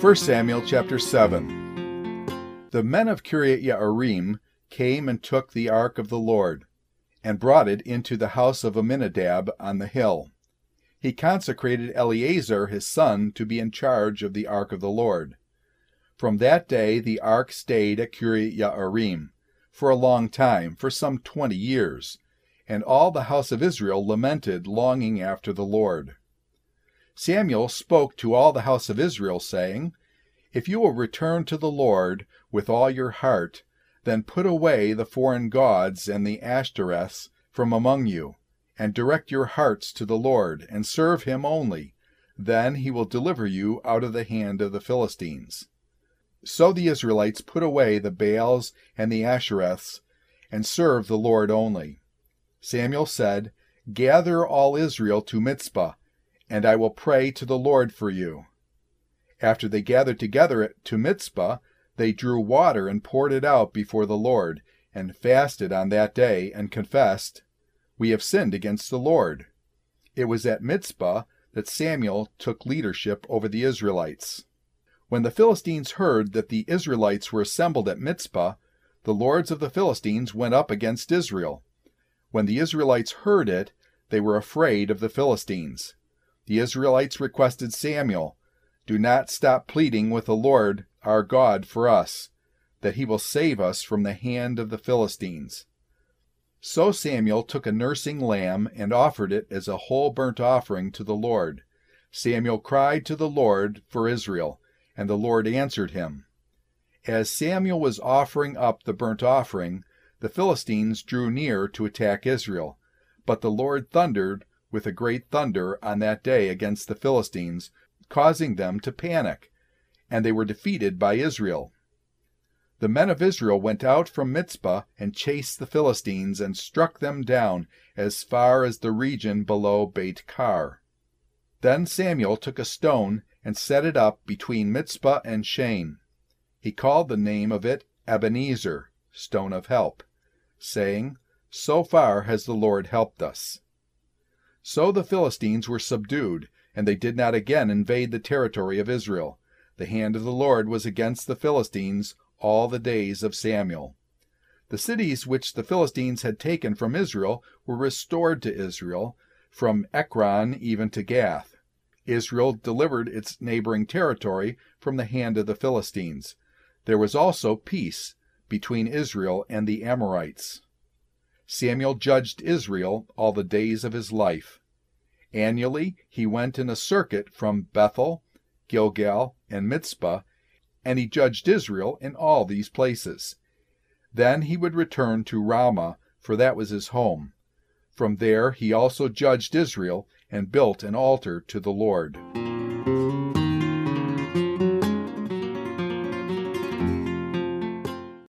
1 Samuel chapter 7. The men of Kiriath Yearim came and took the ark of the Lord, and brought it into the house of Aminadab on the hill. He consecrated Eleazar his son to be in charge of the ark of the Lord. From that day the ark stayed at Kiriath Yearim for a long time, for some 20 years, and all the house of Israel lamented, longing after the Lord. Samuel spoke to all the house of Israel, saying, "If you will return to the Lord with all your heart, then put away the foreign gods and the Ashtoreths from among you, and direct your hearts to the Lord, and serve him only. Then he will deliver you out of the hand of the Philistines." So the Israelites put away the Baals and the Ashtoreths, and served the Lord only. Samuel said, "Gather all Israel to Mizpah, and I will pray to the Lord for you." After they gathered together to Mizpah, they drew water and poured it out before the Lord, and fasted on that day, and confessed, "We have sinned against the Lord." It was at Mizpah that Samuel took leadership over the Israelites. When the Philistines heard that the Israelites were assembled at Mizpah, the lords of the Philistines went up against Israel. When the Israelites heard it, they were afraid of the Philistines. The Israelites requested Samuel, "Do not stop pleading with the Lord our God for us, that he will save us from the hand of the Philistines." So Samuel took a nursing lamb and offered it as a whole burnt offering to the Lord. Samuel cried to the Lord for Israel, and the Lord answered him. As Samuel was offering up the burnt offering, the Philistines drew near to attack Israel. But the Lord thundered with a great thunder on that day against the Philistines, causing them to panic, and they were defeated by Israel. The men of Israel went out from Mizpah and chased the Philistines and struck them down as far as the region below Beit-Kar. Then Samuel took a stone and set it up between Mizpah and Shen. He called the name of it Ebenezer, stone of help, saying, "So far has the Lord helped us." So the Philistines were subdued, and they did not again invade the territory of Israel. The hand of the Lord was against the Philistines all the days of Samuel. The cities which the Philistines had taken from Israel were restored to Israel, from Ekron even to Gath. Israel delivered its neighboring territory from the hand of the Philistines. There was also peace between Israel and the Amorites. Samuel judged Israel all the days of his life. Annually he went in a circuit from Bethel, Gilgal, and Mizpah, and he judged Israel in all these places. Then he would return to Ramah, for that was his home. From there he also judged Israel and built an altar to the Lord.